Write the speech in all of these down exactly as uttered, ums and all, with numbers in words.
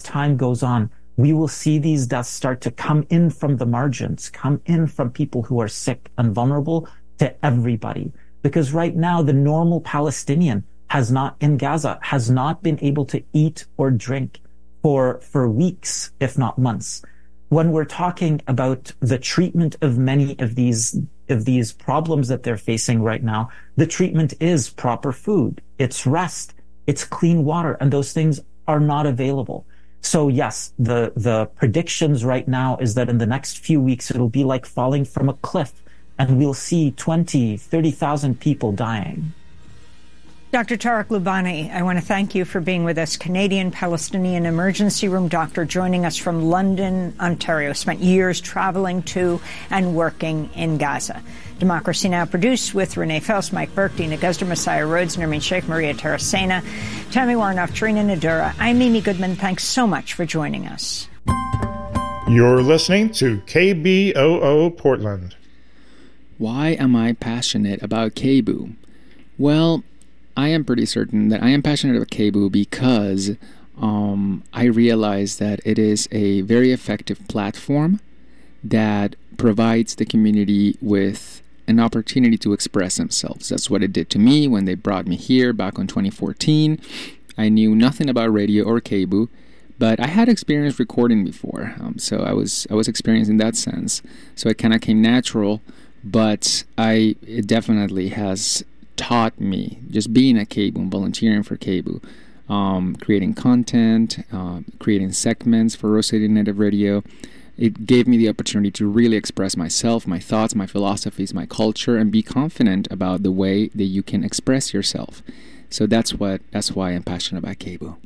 time goes on, we will see these deaths start to come in from the margins, come in from people who are sick and vulnerable to everybody. Because right now, the normal Palestinian has not, in Gaza, has not been able to eat or drink for, for weeks, if not months. When we're talking about the treatment of many of these, of these problems that they're facing right now, the treatment is proper food, it's rest, it's clean water, and those things are not available. So yes, the, the predictions right now is that in the next few weeks, it'll be like falling from a cliff, and we'll see twenty, thirty thousand people dying. Doctor Tarek Loubani, I want to thank you for being with us. Canadian Palestinian emergency room doctor joining us from London, Ontario. Spent years traveling to and working in Gaza. Democracy Now! Produced with Renee Faust, Mike Burke, Dina Guzder, Messiah Rhodes, Nermeen Sheikh, Maria Tarasena, Tammy Warnoff, Trina Nadura. I'm Mimi Goodman. Thanks so much for joining us. You're listening to K B O O Portland. Why am I passionate about K B O O? Well, I am pretty certain that I am passionate about K B O O because um, I realize that it is a very effective platform that provides the community with an opportunity to express themselves. That's what it did to me when they brought me here back in twenty fourteen. I knew nothing about radio or K B O O, but I had experience recording before, um, so I was I was experienced in that sense. So it kind of came natural, but I it definitely has taught me, just being at K B O O and volunteering for K B O O, um, creating content, uh, creating segments for Rose City Native Radio. It gave me the opportunity to really express myself, my thoughts, my philosophies, my culture, and be confident about the way that you can express yourself. So that's what that's why I'm passionate about K B O O.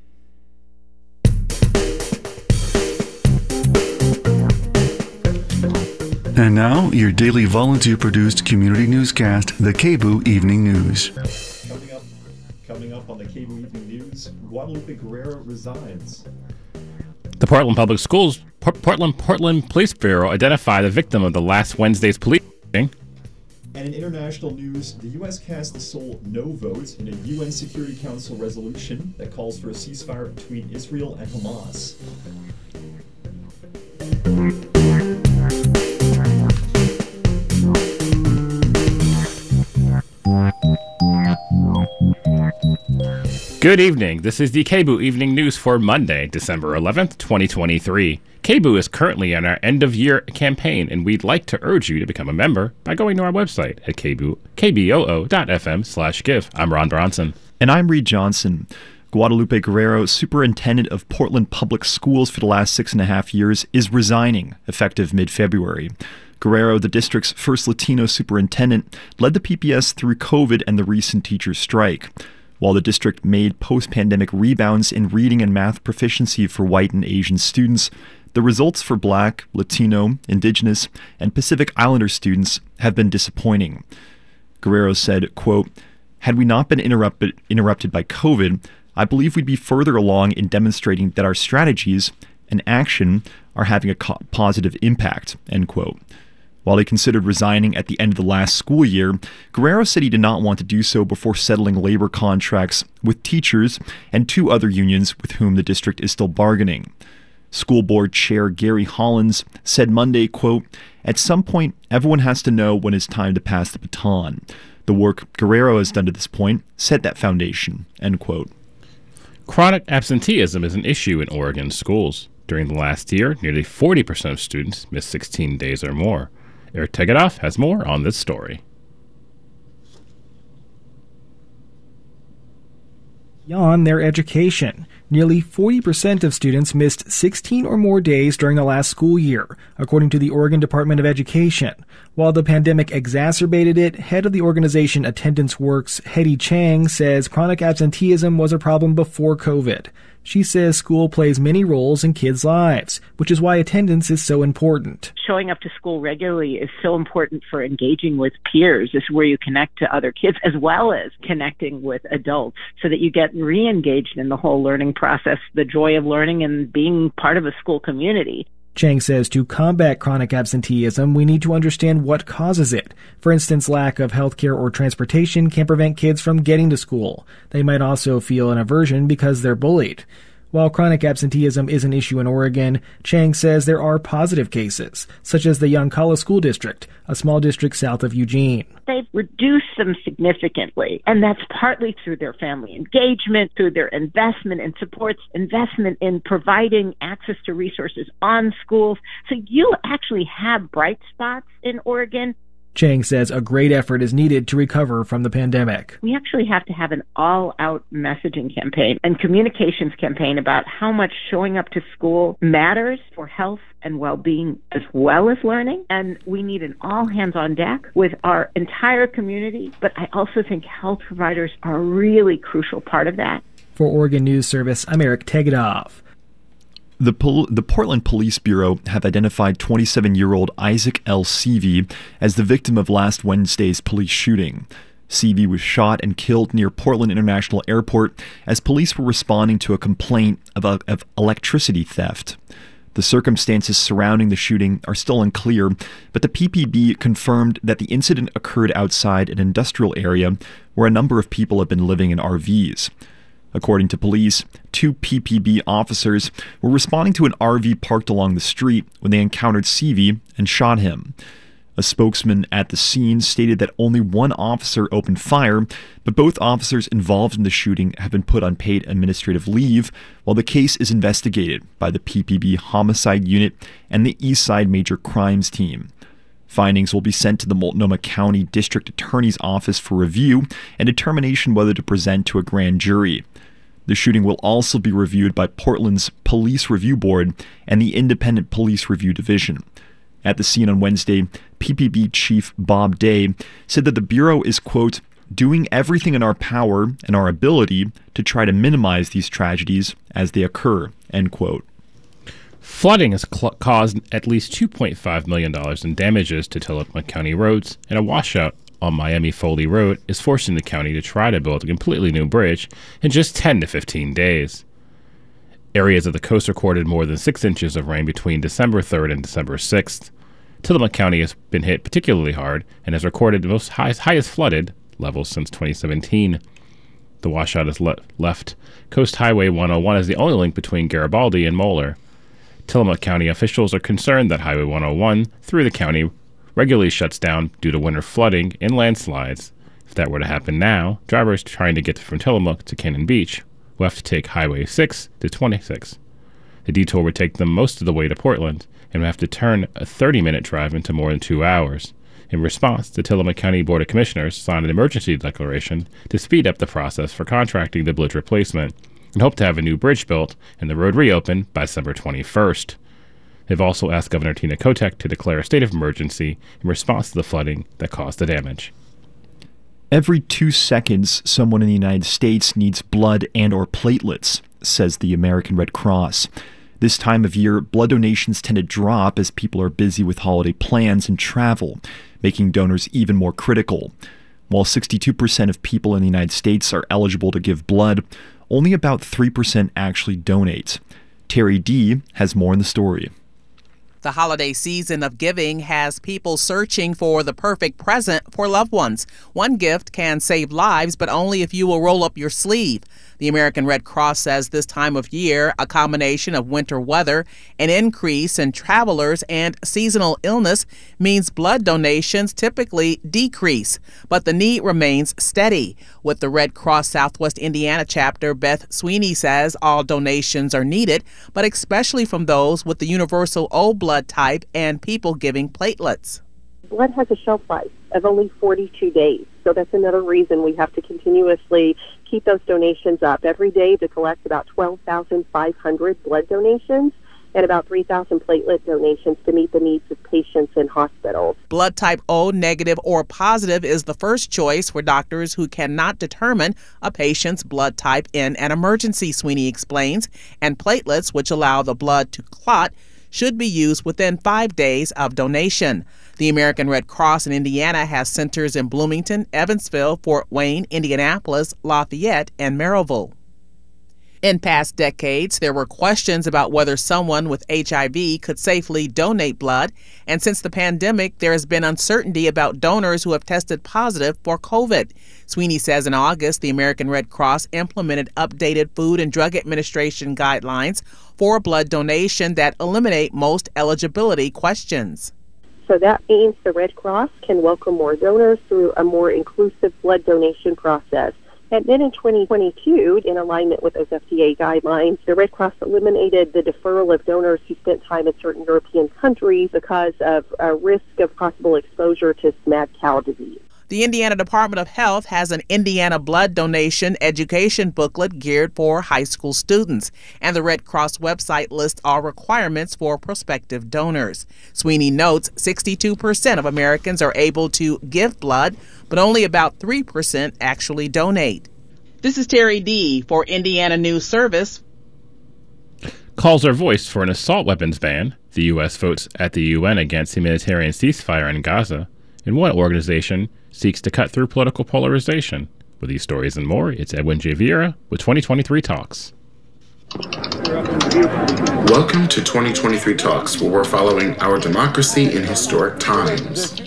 And now, your daily volunteer-produced community newscast, the K B O O Evening News. Coming up, coming up on the K B O O Evening News, Guadalupe Guerrero resigns. The Portland Public Schools, P- Portland Portland Police Bureau identified the victim of the last Wednesday's police shooting. And in international news, the U S cast the sole no vote in a U N Security Council resolution that calls for a ceasefire between Israel and Hamas. Good evening. This is the K B O O Evening News for Monday, December eleventh, twenty twenty-three. K B O O is currently on our end-of-year campaign, and we'd like to urge you to become a member by going to our website at k b o o dot f m slash give. I'm Ron Bronson. And I'm Reed Johnson. Guadalupe Guerrero, superintendent of Portland Public Schools for the last six and a half years, is resigning effective mid-February. Guerrero, the district's first Latino superintendent, led the P P S through COVID and the recent teacher strike. While the district made post-pandemic rebounds in reading and math proficiency for white and Asian students, the results for Black, Latino, Indigenous, and Pacific Islander students have been disappointing. Guerrero said, quote, "Had we not been interrupted, interrupted by COVID, I believe we'd be further along in demonstrating that our strategies and action are having a co- positive impact," end quote. While he considered resigning at the end of the last school year, Guerrero said he did not want to do so before settling labor contracts with teachers and two other unions with whom the district is still bargaining. School Board Chair Gary Hollins said Monday, quote, "At some point, everyone has to know when it's time to pass the baton. The work Guerrero has done to this point set that foundation," end quote. Chronic absenteeism is an issue in Oregon schools. During the last year, nearly forty percent of students missed sixteen days or more. Eric Tegedoff has more on this story. Beyond their education, nearly forty percent of students missed sixteen or more days during the last school year, according to the Oregon Department of Education. While the pandemic exacerbated it, head of the organization Attendance Works, Hedy Chang, says chronic absenteeism was a problem before COVID. She says school plays many roles in kids' lives, which is why attendance is so important. Showing up to school regularly is so important for engaging with peers. This is where you connect to other kids as well as connecting with adults so that you get re-engaged in the whole learning process, the joy of learning and being part of a school community. Chang says to combat chronic absenteeism, we need to understand what causes it. For instance, lack of healthcare or transportation can prevent kids from getting to school. They might also feel an aversion because they're bullied. While chronic absenteeism is an issue in Oregon, Chang says there are positive cases, such as the Yoncalla School District, a small district south of Eugene. They've reduced them significantly, and that's partly through their family engagement, through their investment in supports, investment in providing access to resources on schools. So you actually have bright spots in Oregon. Chang says a great effort is needed to recover from the pandemic. We actually have to have an all-out messaging campaign and communications campaign about how much showing up to school matters for health and well-being as well as learning. And we need an all-hands-on-deck with our entire community. But I also think health providers are a really crucial part of that. For Oregon News Service, I'm Eric Tegedoff. The, Pol- the Portland Police Bureau have identified twenty-seven-year-old Isaac L. Seavey as the victim of last Wednesday's police shooting. Seavey was shot and killed near Portland International Airport as police were responding to a complaint of, a- of electricity theft. The circumstances surrounding the shooting are still unclear, but the P P B confirmed that the incident occurred outside an industrial area where a number of people have been living in R Vs. According to police, two P P B officers were responding to an R V parked along the street when they encountered Seavey and shot him. A spokesman at the scene stated that only one officer opened fire, but both officers involved in the shooting have been put on paid administrative leave while the case is investigated by the P P B Homicide Unit and the Eastside Major Crimes Team. Findings will be sent to the Multnomah County District Attorney's Office for review and determination whether to present to a grand jury. The shooting will also be reviewed by Portland's Police Review Board and the Independent Police Review Division. At the scene on Wednesday, P P B Chief Bob Day said that the Bureau is, quote, doing everything in our power and our ability to try to minimize these tragedies as they occur, end quote. Flooding has cl- caused at least two point five million dollars in damages to Tillamook County roads, and a washout on Miami Foley Road is forcing the county to try to build a completely new bridge in just ten to fifteen days. Areas of the coast recorded more than six inches of rain between December third and December sixth. Tillamook County has been hit particularly hard and has recorded the most highest, highest flooded levels since twenty seventeen. The washout has le- left Coast Highway one oh one as the only link between Garibaldi and Moeller. Tillamook County officials are concerned that Highway one oh one through the county regularly shuts down due to winter flooding and landslides. If that were to happen now, drivers trying to get from Tillamook to Cannon Beach will have to take Highway six to twenty-six. The detour would take them most of the way to Portland and would have to turn a thirty-minute drive into more than two hours. In response, the Tillamook County Board of Commissioners signed an emergency declaration to speed up the process for contracting the bridge replacement and hope to have a new bridge built and the road reopened by December twenty-first. They've also asked Governor Tina Kotek to declare a state of emergency in response to the flooding that caused the damage. Every two seconds, someone in the United States needs blood and or platelets, says the American Red Cross. This time of year, blood donations tend to drop as people are busy with holiday plans and travel, making donors even more critical. While sixty-two percent of people in the United States are eligible to give blood, only about three percent actually donate. Terry D. has more in the story. The holiday season of giving has people searching for the perfect present for loved ones. One gift can save lives, but only if you will roll up your sleeve. The American Red Cross says this time of year, a combination of winter weather, an increase in travelers, and seasonal illness means blood donations typically decrease, but the need remains steady. With the Red Cross Southwest Indiana chapter, Beth Sweeney says all donations are needed, but especially from those with the universal O blood type and people giving platelets. Blood has a shelf life of only forty-two days, so that's another reason we have to continuously keep those donations up every day to collect about twelve thousand five hundred blood donations and about three thousand platelet donations to meet the needs of patients in hospitals. Blood type O negative or positive is the first choice for doctors who cannot determine a patient's blood type in an emergency, Sweeney explains, and platelets, which allow the blood to clot, should be used within five days of donation. The American Red Cross in Indiana has centers in Bloomington, Evansville, Fort Wayne, Indianapolis, Lafayette, and Maryville. In past decades, there were questions about whether someone with H I V could safely donate blood, and since the pandemic, there has been uncertainty about donors who have tested positive for COVID. Sweeney says in August, the American Red Cross implemented updated Food and Drug Administration guidelines for blood donation that eliminate most eligibility questions. So that means the Red Cross can welcome more donors through a more inclusive blood donation process. And then in twenty twenty-two, in alignment with those F D A guidelines, the Red Cross eliminated the deferral of donors who spent time in certain European countries because of a risk of possible exposure to mad cow disease. The Indiana Department of Health has an Indiana blood donation education booklet geared for high school students, and the Red Cross website lists all requirements for prospective donors. Sweeney notes sixty-two percent of Americans are able to give blood, but only about three percent actually donate. This is Terry D. for Indiana News Service. Calls are voiced for an assault weapons ban. The U S votes at the U N against humanitarian ceasefire in Gaza. And one organization seeks to cut through political polarization. With these stories and more, it's Edwin J. Vieira with twenty twenty-three Talks. Welcome to twenty twenty-three Talks, where we're following our democracy in historic times.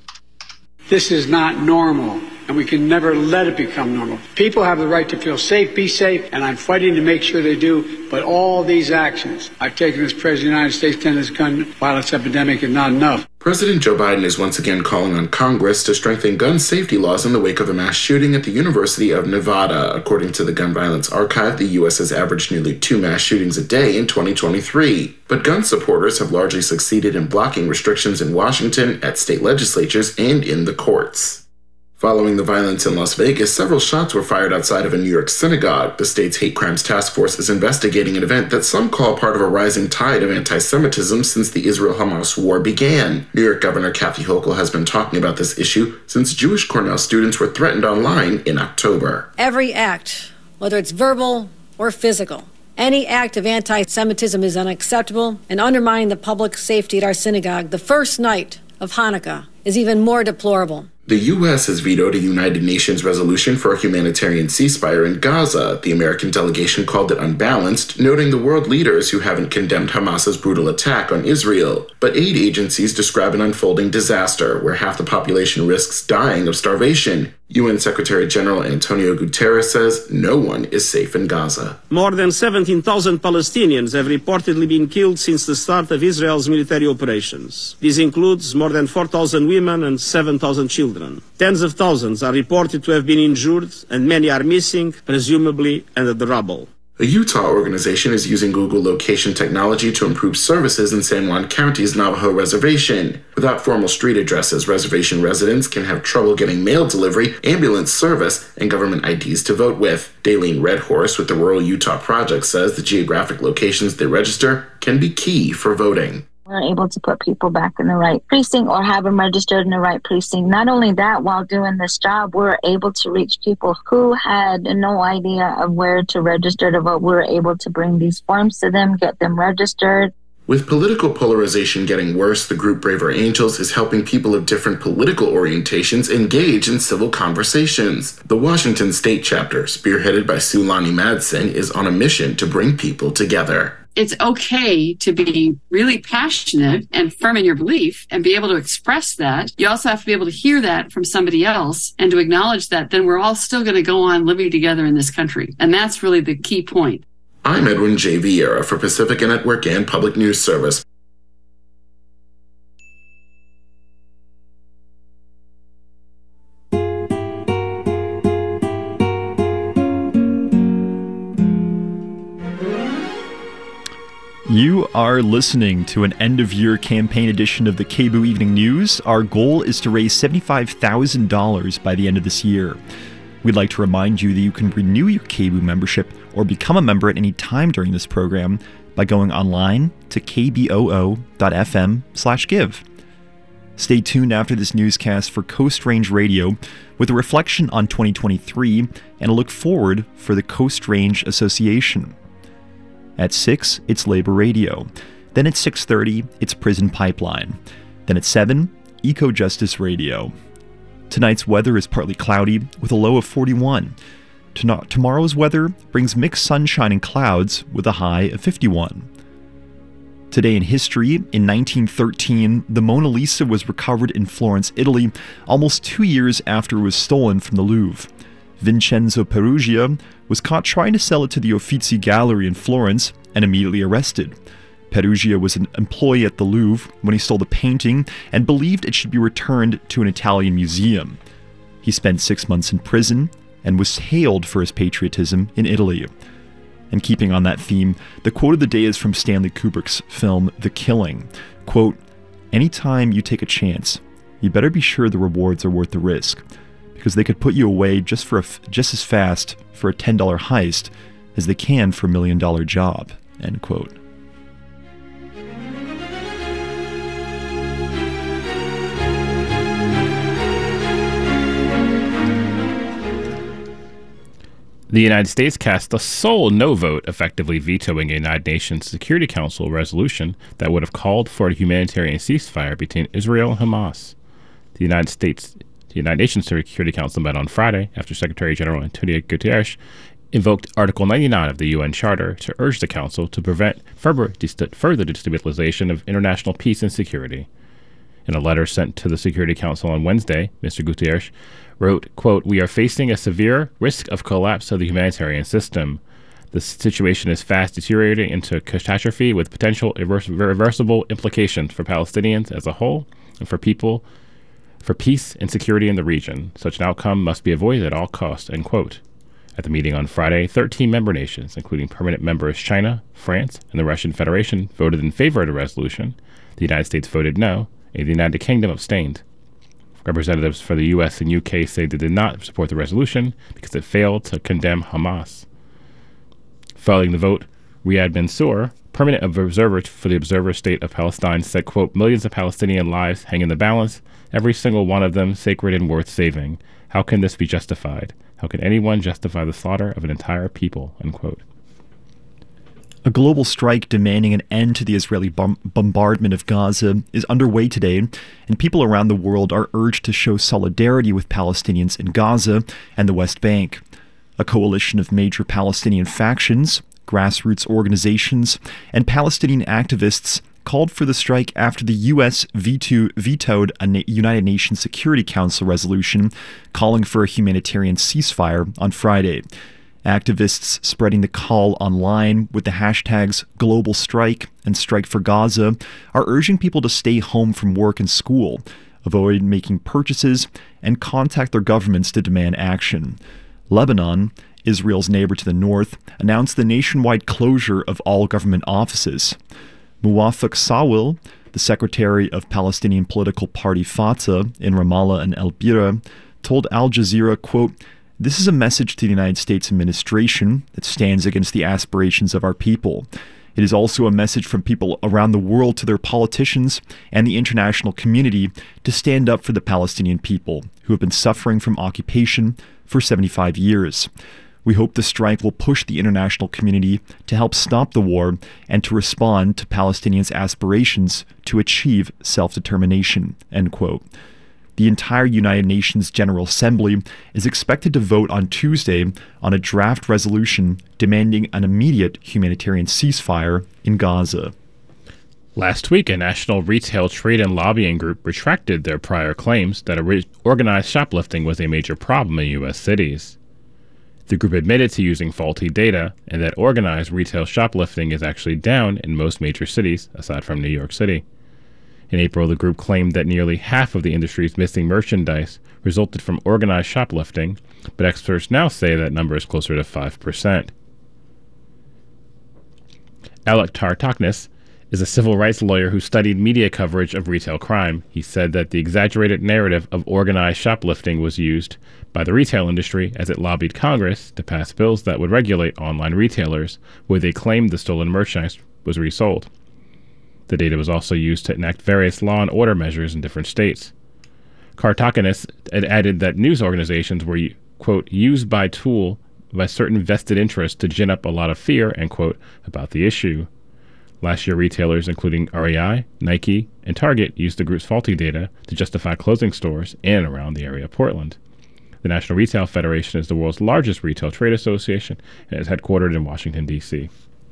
This is not normal, and we can never let it become normal. People have the right to feel safe, be safe, and I'm fighting to make sure they do. But all these actions I've taken as President of the United States to end this gun violence epidemic is not enough. President Joe Biden is once again calling on Congress to strengthen gun safety laws in the wake of the mass shooting at the University of Nevada. According to the Gun Violence Archive, the U S has averaged nearly two mass shootings a day in twenty twenty-three. But gun supporters have largely succeeded in blocking restrictions in Washington, at state legislatures, and in the courts. Following the violence in Las Vegas, several shots were fired outside of a New York synagogue. The state's hate crimes task force is investigating an event that some call part of a rising tide of anti-Semitism since the Israel-Hamas war began. New York Governor Kathy Hochul has been talking about this issue since Jewish Cornell students were threatened online in October. Every act, whether it's verbal or physical, any act of anti-Semitism is unacceptable, and undermining the public safety at our synagogue the first night of Hanukkah is even more deplorable. The U S has vetoed a United Nations resolution for a humanitarian ceasefire in Gaza. The American delegation called it unbalanced, noting the world leaders who haven't condemned Hamas's brutal attack on Israel. But aid agencies describe an unfolding disaster where half the population risks dying of starvation. U N Secretary General Antonio Guterres says no one is safe in Gaza. More than seventeen thousand Palestinians have reportedly been killed since the start of Israel's military operations. This includes more than four thousand women and seven thousand children. Tens of thousands are reported to have been injured, and many are missing, presumably under the rubble. A Utah organization is using Google location technology to improve services in San Juan County's Navajo Reservation. Without formal street addresses, reservation residents can have trouble getting mail delivery, ambulance service, and government I Ds to vote with. Daleen Redhorse with the Rural Utah Project says the geographic locations they register can be key for voting. We're able to put people back in the right precinct or have them registered in the right precinct. Not only that, while doing this job, we're able to reach people who had no idea of where to register to vote. We were able to bring these forms to them, get them registered. With political polarization getting worse, the group Braver Angels is helping people of different political orientations engage in civil conversations. The Washington State chapter, spearheaded by Sulani Madsen, is on a mission to bring people together. It's okay to be really passionate and firm in your belief and be able to express that. You also have to be able to hear that from somebody else and to acknowledge that then we're all still going to go on living together in this country. And that's really the key point. I'm Edwin J. Vieira for Pacifica Network and Public News Service. You are listening to an end-of-year campaign edition of the K B O O Evening News. Our goal is to raise seventy-five thousand dollars by the end of this year. We'd like to remind you that you can renew your K B O O membership or become a member at any time during this program by going online to k b o o dot f m slash give. Stay tuned after this newscast for Coast Range Radio with a reflection on twenty twenty-three and a look forward for the Coast Range Association. At six, it's Labor Radio. Then at six thirty, it's Prison Pipeline. Then at seven, Eco Justice Radio. Tonight's weather is partly cloudy with a low of forty-one. To- tomorrow's weather brings mixed sunshine and clouds with a high of fifty-one. Today in history, in nineteen thirteen, the Mona Lisa was recovered in Florence, Italy, almost two years after it was stolen from the Louvre. Vincenzo Peruggia was caught trying to sell it to the Uffizi Gallery in Florence and immediately arrested. Peruggia was an employee at the Louvre when he stole the painting and believed it should be returned to an Italian museum. He spent six months in prison and was hailed for his patriotism in Italy. And keeping on that theme, the quote of the day is from Stanley Kubrick's film The Killing. Quote, "Anytime you take a chance, you better be sure the rewards are worth the risk, because they could put you away just for a f- just as fast for a ten dollar heist as they can for a million dollar job." End quote. The United States cast a sole no vote, effectively vetoing a United Nations Security Council resolution that would have called for a humanitarian ceasefire between Israel and Hamas. The United States, the United Nations Security Council met on Friday after Secretary General Antonio Guterres invoked Article ninety-nine of the U N Charter to urge the Council to prevent further, dest- further destabilization of international peace and security. In a letter sent to the Security Council on Wednesday, Mister Guterres wrote, quote, "We are facing a severe risk of collapse of the humanitarian system. The situation is fast deteriorating into catastrophe with potential irre- irreversible implications for Palestinians as a whole and for people, for peace and security in the region. Such an outcome must be avoided at all costs," end quote. At the meeting on Friday, thirteen member nations, including permanent members China, France, and the Russian Federation, voted in favor of the resolution. The United States voted no, and the United Kingdom abstained. Representatives for the U S and U K say they did not support the resolution because it failed to condemn Hamas. Following the vote, Riyad Mansour, permanent observer for the Observer State of Palestine, said, quote, "Millions of Palestinian lives hang in the balance, every single one of them sacred and worth saving. How can this be justified? How can anyone justify the slaughter of an entire people?" End quote. A global strike demanding an end to the Israeli bom- bombardment of Gaza is underway today, and people around the world are urged to show solidarity with Palestinians in Gaza and the West Bank. A coalition of major Palestinian factions, grassroots organizations, and Palestinian activists called for the strike after the U S veto- vetoed a Na- United Nations Security Council resolution calling for a humanitarian ceasefire on Friday. Activists spreading the call online with the hashtags Global Strike and Strike for Gaza are urging people to stay home from work and school, avoid making purchases, and contact their governments to demand action. Lebanon, Israel's neighbor to the north, announced the nationwide closure of all government offices. Muwafaq Sawil, the secretary of Palestinian political party Fatah in Ramallah and El Bira, told Al Jazeera, quote, "This is a message to the United States administration that stands against the aspirations of our people. It is also a message from people around the world to their politicians and the international community to stand up for the Palestinian people who have been suffering from occupation for seventy-five years. We hope the strike will push the international community to help stop the war and to respond to Palestinians' aspirations to achieve self-determination," end quote. The entire United Nations General Assembly is expected to vote on Tuesday on a draft resolution demanding an immediate humanitarian ceasefire in Gaza. Last week, a national retail trade and lobbying group retracted their prior claims that organized shoplifting was a major problem in U S cities. The group admitted to using faulty data and that organized retail shoplifting is actually down in most major cities, aside from New York City. In April, the group claimed that nearly half of the industry's missing merchandise resulted from organized shoplifting, but experts now say that number is closer to five percent. Alec Tartaknis is a civil rights lawyer who studied media coverage of retail crime. He said that the exaggerated narrative of organized shoplifting was used by the retail industry as it lobbied Congress to pass bills that would regulate online retailers where they claimed the stolen merchandise was resold. The data was also used to enact various law and order measures in different states. Kartakanis had added that news organizations were, quote, used by tool by certain vested interests to gin up a lot of fear, end quote, about the issue. Last year, retailers including R E I, Nike, and Target used the group's faulty data to justify closing stores in and around the area of Portland. The National Retail Federation is the world's largest retail trade association and is headquartered in Washington, D C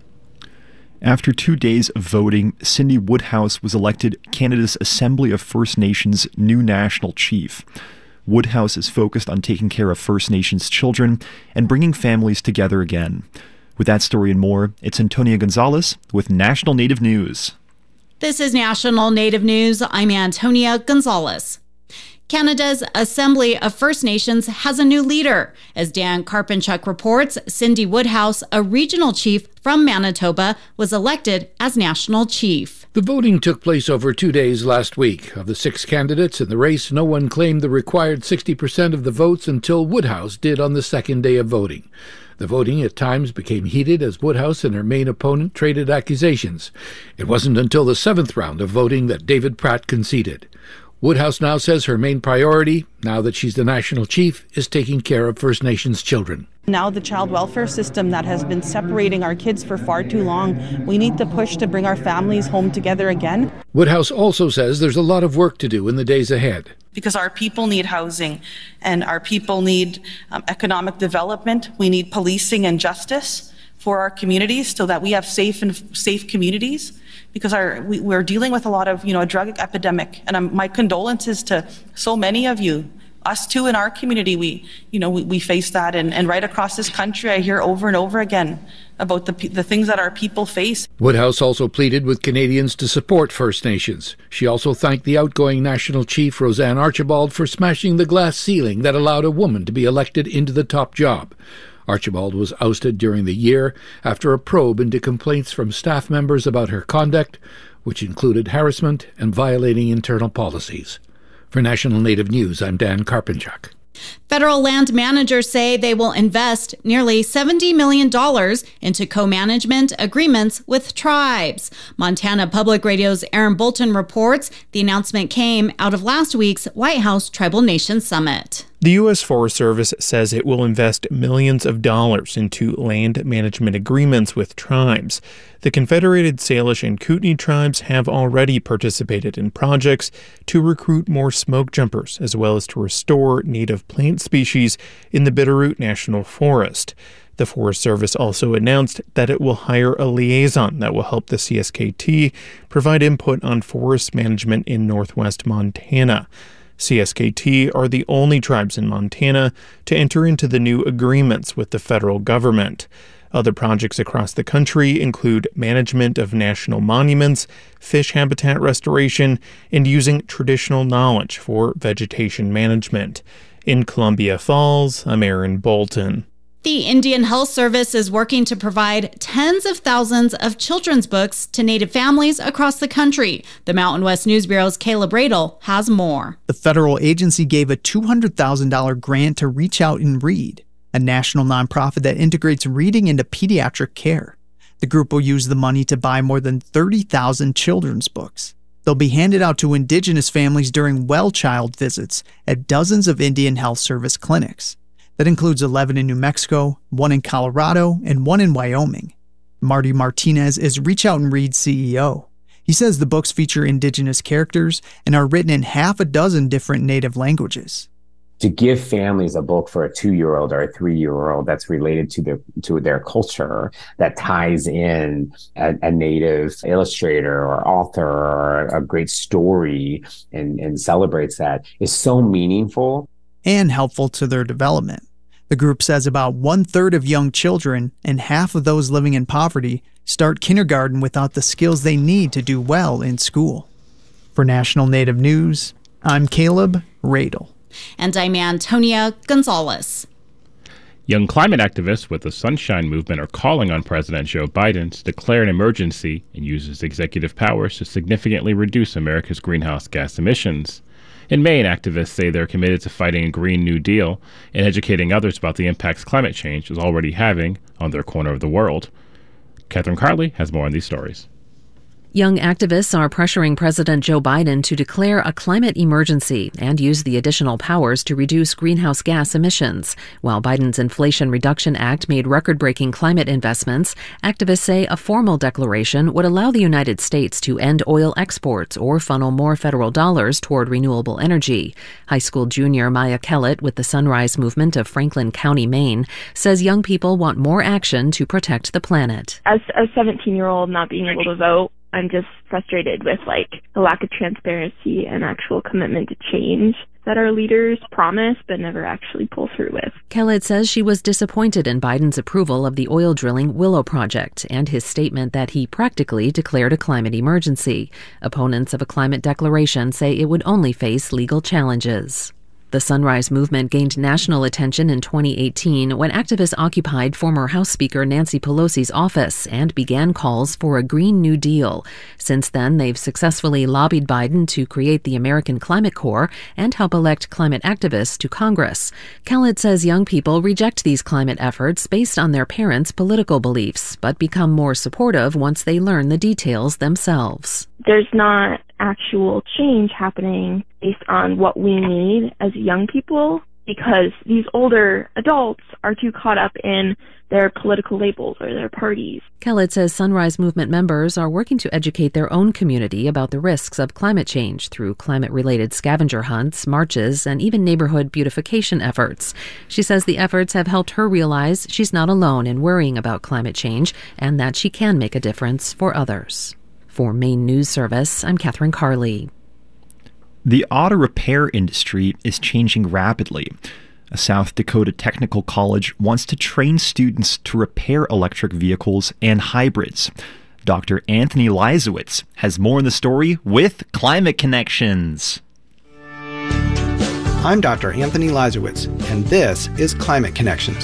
After two days of voting, Cindy Woodhouse was elected Canada's Assembly of First Nations new national chief. Woodhouse is focused on taking care of First Nations children and bringing families together again. With that story and more, it's Antonia Gonzalez with National Native News. This is National Native News. I'm Antonia Gonzalez. Canada's Assembly of First Nations has a new leader. As Dan Karpenchuk reports, Cindy Woodhouse, a regional chief from Manitoba, was elected as national chief. The voting took place over two days last week. Of the six candidates in the race, no one claimed the required sixty percent of the votes until Woodhouse did on the second day of voting. The voting at times became heated as Woodhouse and her main opponent traded accusations. It wasn't until the seventh round of voting that David Pratt conceded. Woodhouse now says her main priority, now that she's the national chief, is taking care of First Nations children. Now the child welfare system that has been separating our kids for far too long, we need to push to bring our families home together again. Woodhouse also says there's a lot of work to do in the days ahead. Because our people need housing and our people need um, economic development. We need policing and justice for our communities so that we have safe and safe communities. Because our we, we're dealing with a lot of, you know, a drug epidemic. And um, my condolences to so many of you. Us too in our community, we, you know, we, we face that. And, and right across this country, I hear over and over again about the the things that our people face. Woodhouse also pleaded with Canadians to support First Nations. She also thanked the outgoing national chief, Roseanne Archibald, for smashing the glass ceiling that allowed a woman to be elected into the top job. Archibald was ousted during the year after a probe into complaints from staff members about her conduct, which included harassment and violating internal policies. For National Native News, I'm Dan Karpenchuk. Federal land managers say they will invest nearly seventy million dollars into co-management agreements with tribes. Montana Public Radio's Aaron Bolton reports the announcement came out of last week's White House Tribal Nations Summit. The U S Forest Service says it will invest millions of dollars into land management agreements with tribes. The Confederated Salish and Kootenai tribes have already participated in projects to recruit more smoke jumpers, as well as to restore native plant species in the Bitterroot National Forest. The Forest Service also announced that it will hire a liaison that will help the C S K T provide input on forest management in northwest Montana. C S K T are the only tribes in Montana to enter into the new agreements with the federal government. Other projects across the country include management of national monuments, fish habitat restoration, and using traditional knowledge for vegetation management. In Columbia Falls, I'm Aaron Bolton. The Indian Health Service is working to provide tens of thousands of children's books to Native families across the country. The Mountain West News Bureau's Caleb Radel has more. The federal agency gave a two hundred thousand dollars grant to Reach Out and Read, a national nonprofit that integrates reading into pediatric care. The group will use the money to buy more than thirty thousand children's books. They'll be handed out to Indigenous families during well child visits at dozens of Indian Health Service clinics. That includes eleven in New Mexico, one in Colorado, and one in Wyoming. Marty Martinez is Reach Out and Read C E O. He says the books feature Indigenous characters and are written in half a dozen different Native languages. To give families a book for a two-year-old or a three-year-old that's related to their to their culture, that ties in a, a Native illustrator or author or a great story and, and celebrates that, is so meaningful. And helpful to their development. The group says about one-third of young children and half of those living in poverty start kindergarten without the skills they need to do well in school. For National Native News, I'm Caleb Radel. And I'm Antonia Gonzalez. Young climate activists with the Sunshine Movement are calling on President Joe Biden to declare an emergency and use his executive powers to significantly reduce America's greenhouse gas emissions. In Maine, activists say they're committed to fighting a Green New Deal and educating others about the impacts climate change is already having on their corner of the world. Catherine Carley has more on these stories. Young activists are pressuring President Joe Biden to declare a climate emergency and use the additional powers to reduce greenhouse gas emissions. While Biden's Inflation Reduction Act made record-breaking climate investments, activists say a formal declaration would allow the United States to end oil exports or funnel more federal dollars toward renewable energy. High school junior Maya Kellett with the Sunrise Movement of Franklin County, Maine, says young people want more action to protect the planet. As a seventeen-year-old not being able to vote, I'm just frustrated with, like, the lack of transparency and actual commitment to change that our leaders promise but never actually pull through with. Kellett says she was disappointed in Biden's approval of the oil drilling Willow Project and his statement that he practically declared a climate emergency. Opponents of a climate declaration say it would only face legal challenges. The Sunrise Movement gained national attention in twenty eighteen when activists occupied former House Speaker Nancy Pelosi's office and began calls for a Green New Deal. Since then, they've successfully lobbied Biden to create the American Climate Corps and help elect climate activists to Congress. Kellett says young people reject these climate efforts based on their parents' political beliefs, but become more supportive once they learn the details themselves. There's not actual change happening based on what we need as young people because these older adults are too caught up in their political labels or their parties. Kellett says Sunrise Movement members are working to educate their own community about the risks of climate change through climate-related scavenger hunts, marches, and even neighborhood beautification efforts. She says the efforts have helped her realize she's not alone in worrying about climate change and that she can make a difference for others. For Maine News Service, I'm Catherine Carley. The auto repair industry is changing rapidly. A South Dakota technical college wants to train students to repair electric vehicles and hybrids. Doctor Anthony Leisowitz has more in the story with Climate Connections. I'm Doctor Anthony Leisowitz, and this is Climate Connections.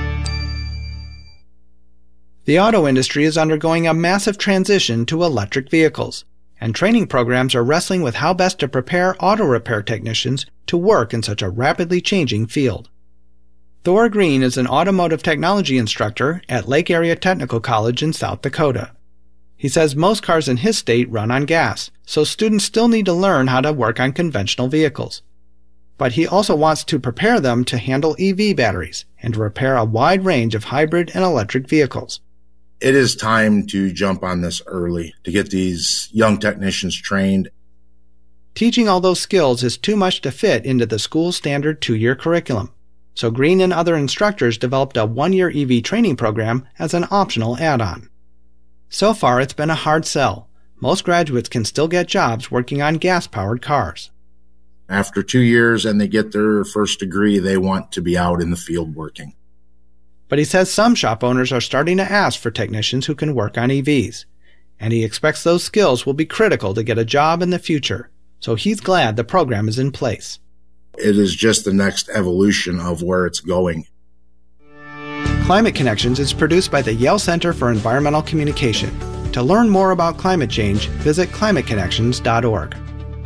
The auto industry is undergoing a massive transition to electric vehicles, and training programs are wrestling with how best to prepare auto repair technicians to work in such a rapidly changing field. Thor Green is an automotive technology instructor at Lake Area Technical College in South Dakota. He says most cars in his state run on gas, so students still need to learn how to work on conventional vehicles. But he also wants to prepare them to handle E V batteries and to repair a wide range of hybrid and electric vehicles. It is time to jump on this early to get these young technicians trained. Teaching all those skills is too much to fit into the school's standard two-year curriculum, so Green and other instructors developed a one-year E V training program as an optional add-on. So far, it's been a hard sell. Most graduates can still get jobs working on gas-powered cars. After two years and they get their first degree, they want to be out in the field working. But he says some shop owners are starting to ask for technicians who can work on E Vs, and he expects those skills will be critical to get a job in the future, so he's glad the program is in place. It is just the next evolution of where it's going. Climate Connections is produced by the Yale Center for Environmental Communication. To learn more about climate change, visit climate connections dot org.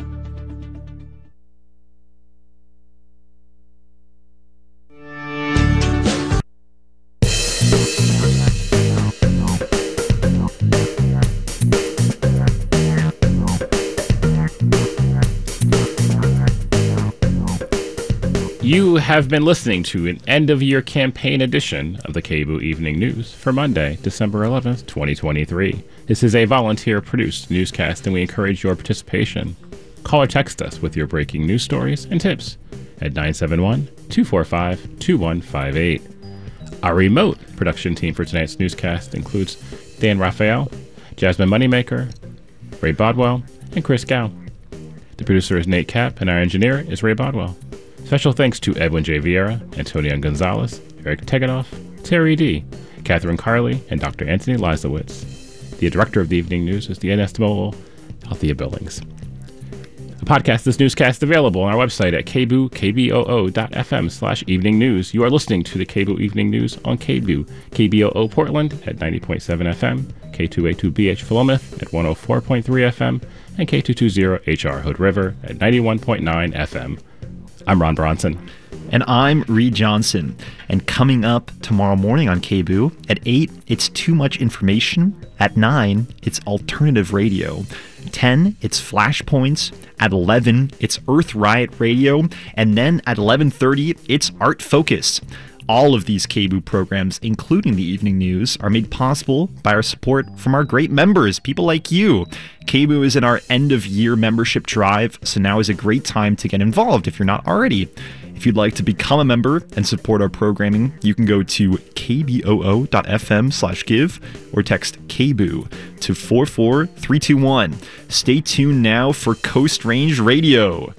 You have been listening to an end-of-year campaign edition of the K B O O Evening News for Monday, December eleventh, twenty twenty-three. This is a volunteer-produced newscast, and we encourage your participation. Call or text us with your breaking news stories and tips at nine seven one, two four five, two one five eight. Our remote production team for tonight's newscast includes Dan Raphael, Jasmine Moneymaker, Ray Bodwell, and Chris Gow. The producer is Nate Kapp, and our engineer is Ray Bodwell. Special thanks to Edwin J. Vieira, Antonio Gonzalez, Eric Teganoff, Terry D., Catherine Carley, and Doctor Anthony Leisowitz. The director of the Evening News is the inestimable Althea Billings. The podcast of this newscast available on our website at k b o o k b o o dot f m slash evening news. You are listening to the K B O O Evening News on K B O O, K B O O Portland at ninety point seven F M, K two eighty-two B H Philomath at one oh four point three F M, and K two twenty H R Hood River at ninety-one point nine F M. I'm Ron Bronson. And I'm Reed Johnson. And coming up tomorrow morning on K B O, at eight, it's Too Much Information. At nine, it's Alternative Radio. ten, it's Flashpoints. At eleven, it's Earth Riot Radio. And then at eleven thirty, it's Art Focus. All of these K B O programs, including the evening news, are made possible by our support from our great members, people like you. K B O is in our end-of-year membership drive, so now is a great time to get involved if you're not already. If you'd like to become a member and support our programming, you can go to kboo.fm slash give or text K B O to four four three two one. Stay tuned now for Coast Range Radio.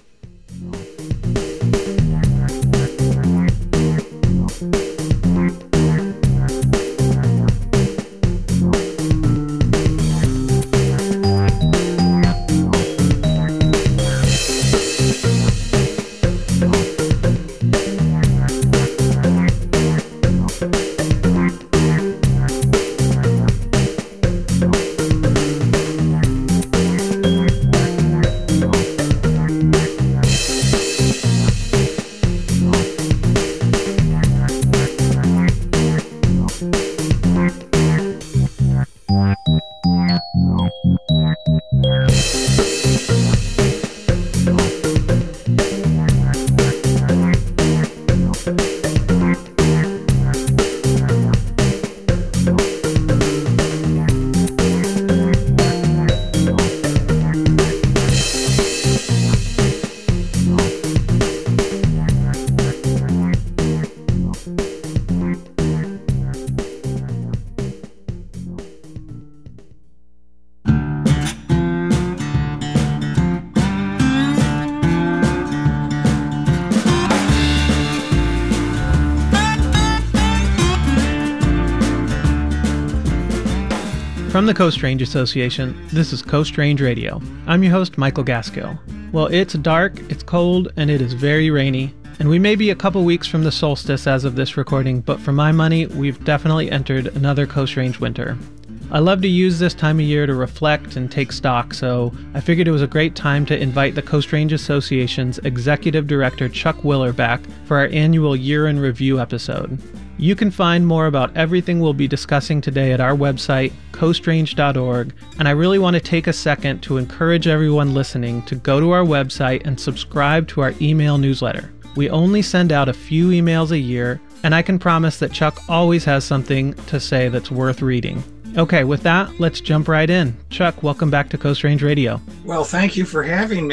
From the Coast Range Association, this is Coast Range Radio. I'm your host, Michael Gaskill. Well, it's dark, it's cold, and it is very rainy, and we may be a couple weeks from the solstice as of this recording, but for my money, we've definitely entered another Coast Range winter. I love to use this time of year to reflect and take stock, so I figured it was a great time to invite the Coast Range Association's Executive Director Chuck Willer back for our annual Year in Review episode. You can find more about everything we'll be discussing today at our website, coast range dot org, and I really want to take a second to encourage everyone listening to go to our website and subscribe to our email newsletter. We only send out a few emails a year, and I can promise that Chuck always has something to say that's worth reading. Okay, with that, let's jump right in. Chuck, welcome back to Coast Range Radio. Well, thank you for having me.